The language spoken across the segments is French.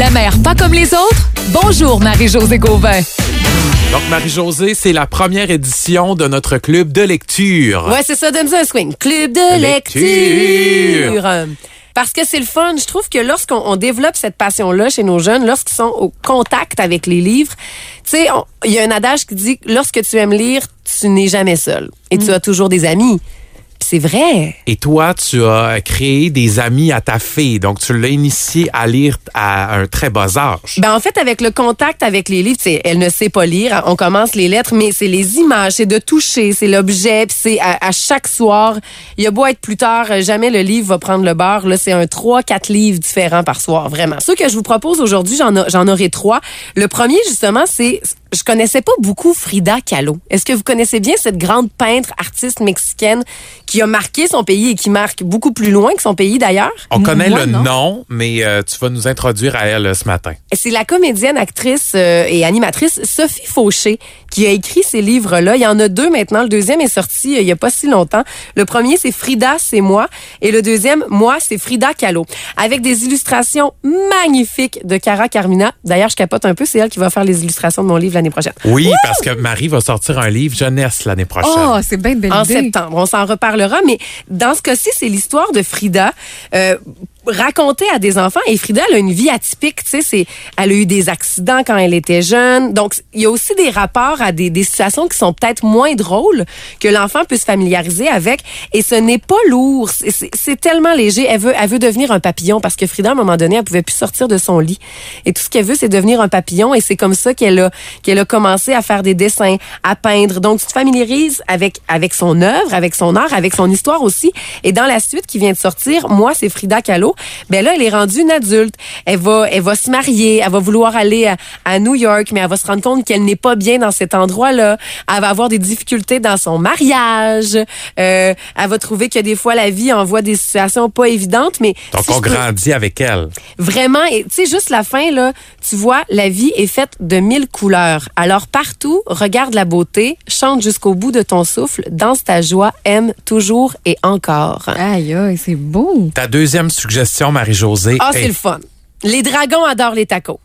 La mère pas comme les autres? Bonjour Marie-Josée Gauvin. Donc, Marie-Josée, c'est la première édition de notre club de lecture. Ouais, c'est ça, donne-nous un swing. Club de lecture. Parce que c'est le fun. Je trouve que lorsqu'on développe cette passion-là chez nos jeunes, lorsqu'ils sont au contact avec les livres, tu sais, il y a un adage qui dit que lorsque tu aimes lire, tu n'es jamais seul. Et tu as toujours des amis. C'est vrai. Et toi, tu as créé des amis à ta fille. Donc, tu l'as initiée à lire à un très bas âge. Ben, en fait, avec le contact avec les livres, elle ne sait pas lire. On commence les lettres, mais c'est les images, c'est de toucher, c'est l'objet. Puis c'est à chaque soir. Il y a beau être plus tard, jamais le livre va prendre le bord. Là, c'est un 3-4 livres différents par soir, vraiment. Ceux que je vous propose aujourd'hui, j'en aurai 3. Le premier, justement, c'est... Je connaissais pas beaucoup Frida Kahlo. Est-ce que vous connaissez bien cette grande peintre, artiste mexicaine qui a marqué son pays et qui marque beaucoup plus loin que son pays d'ailleurs? On connaît le nom, mais tu vas nous introduire à elle ce matin. C'est la comédienne, actrice et animatrice Sophie Fauché qui a écrit ces livres-là. Il y en a 2 maintenant. Le deuxième est sorti il y a pas si longtemps. Le premier, c'est Frida, c'est moi. Et le deuxième, moi, c'est Frida Kahlo. Avec des illustrations magnifiques de Cara Carmina. D'ailleurs, je capote un peu. C'est elle qui va faire les illustrations de mon livre l'année prochaine. Oui, parce que Marie va sortir un livre jeunesse l'année prochaine. Oh, c'est bien de belle idée. En septembre. On s'en reparlera. Mais dans ce cas-ci, c'est l'histoire de Frida racontée à des enfants. Et Frida, elle a une vie atypique. Tu sais, elle a eu des accidents quand elle était jeune. Donc, il y a aussi des rapports à des situations qui sont peut-être moins drôles que l'enfant peut se familiariser avec. Et ce n'est pas lourd. C'est tellement léger. Elle veut devenir un papillon parce que Frida, à un moment donné, elle pouvait plus sortir de son lit. Et tout ce qu'elle veut, c'est devenir un papillon. Et c'est comme ça qu'elle a commencé à faire des dessins, à peindre. Donc, tu te familiarises avec son œuvre, avec son art, avec son histoire aussi. Et dans la suite qui vient de sortir, moi, c'est Frida Kahlo. Ben là, elle est rendue une adulte. Elle va se marier. Elle va vouloir aller à New York, mais elle va se rendre compte qu'elle n'est pas bien dans cet endroit-là. Elle va avoir des difficultés dans son mariage. Elle va trouver que des fois, la vie envoie des situations pas évidentes, mais... Donc, on grandit avec elle. Vraiment. Et tu sais, juste la fin, là, tu vois, la vie est faite de 1000 couleurs. Alors, partout, regarde la beauté, chante jusqu'au bout de ton souffle, danse ta joie, aime toujours et encore. Aïe, aïe, c'est beau. Ta deuxième suggestion, Marie-Josée. Ah, c'est le fun. Les dragons adorent les tacos.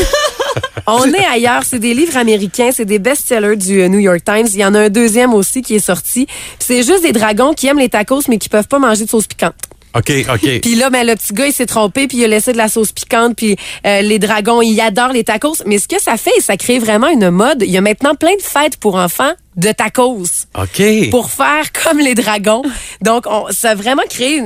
On est ailleurs. C'est des livres américains. C'est des best-sellers du New York Times. Il y en a un deuxième aussi qui est sorti. C'est juste des dragons qui aiment les tacos, mais qui peuvent pas manger de sauce piquante. OK. Puis là, ben, le petit gars, il s'est trompé, puis il a laissé de la sauce piquante, puis les dragons, ils adorent les tacos. Mais ce que ça fait, ça crée vraiment une mode. Il y a maintenant plein de fêtes pour enfants de tacos. OK. Pour faire comme les dragons. Donc, ça a vraiment créé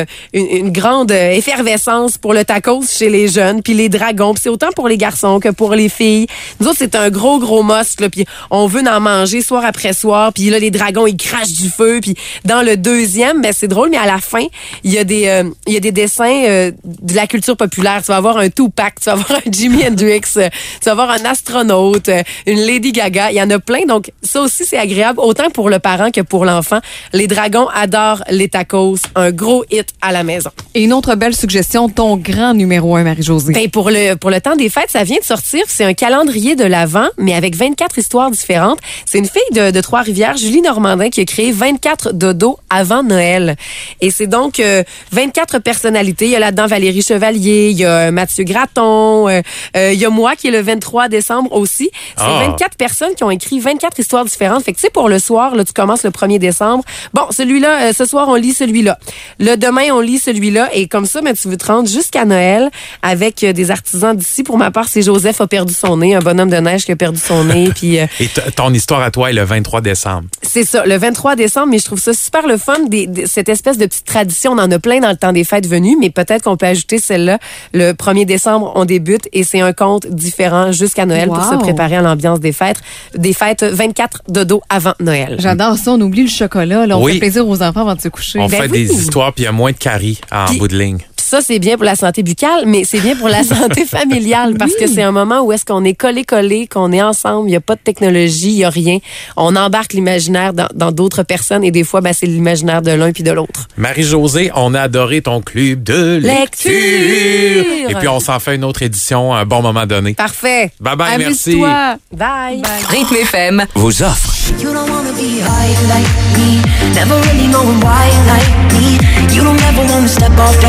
une grande effervescence pour le tacos chez les jeunes, puis les dragons. Puis c'est autant pour les garçons que pour les filles. Nous autres, c'est un gros must, là, puis on veut en manger soir après soir. Puis là, les dragons, ils crachent du feu. Puis dans le deuxième, ben c'est drôle, mais à la fin, il y a des dessins de la culture populaire. Tu vas avoir un Tupac, tu vas avoir un Jimi Hendrix, tu vas avoir un astronaute, une Lady Gaga. Il y en a plein. Donc, ça aussi, c'est agréable, autant pour le parent que pour l'enfant. Les dragons adorent les tacos. Un gros hit à la maison. Et une autre belle suggestion, ton grand numéro 1, Marie-Josée. Ben, pour le temps des fêtes, ça vient de sortir. C'est un calendrier de l'Avent, mais avec 24 histoires différentes. C'est une fille de Trois-Rivières, Julie Normandin, qui a créé 24 dodos avant Noël. Et c'est donc 24 personnalités. Il y a là-dedans Valérie Chevalier, il y a Mathieu Graton, il y a moi qui est le 23 décembre aussi. C'est 24 personnes qui ont écrit 24 histoires différentes. Fait que tu sais, pour le soir, là, tu commences le 1er décembre. Bon, celui-là, ce soir, on lit celui-là. Le demain, on lit celui-là. Et comme ça, ben, tu veux te rendre jusqu'à Noël avec des artisans d'ici. Pour ma part, c'est Joseph a perdu son nez, un bonhomme de neige qui a perdu son nez. Puis, et ton histoire à toi est le 23 décembre. C'est ça, le 23 décembre. Mais je trouve ça super le fun, cette espèce de petite tradition. On en a plein dans le temps des fêtes venues, mais peut-être qu'on peut ajouter celle-là. Le 1er décembre, on débute et c'est un conte différent jusqu'à Noël pour se préparer à l'ambiance des fêtes. Des fêtes 24 dodo avant Noël. J'adore ça. On oublie le chocolat. Là. On fait plaisir aux enfants avant de se coucher. On fait des histoires, puis il y a moins de caries en bout de ligne. Ça, c'est bien pour la santé buccale, mais c'est bien pour la santé familiale parce que c'est un moment où est-ce qu'on est collé, qu'on est ensemble, il n'y a pas de technologie, il n'y a rien. On embarque l'imaginaire dans d'autres personnes et des fois, ben, c'est l'imaginaire de l'un puis de l'autre. Marie-Josée, on a adoré ton club de lecture. Et puis, on s'en fait une autre édition à un bon moment donné. Parfait. Bye-bye, merci. Bye. Rythme FM vous offre. You don't wanna be high like me, never really knowing why like me. You don't ever wanna step off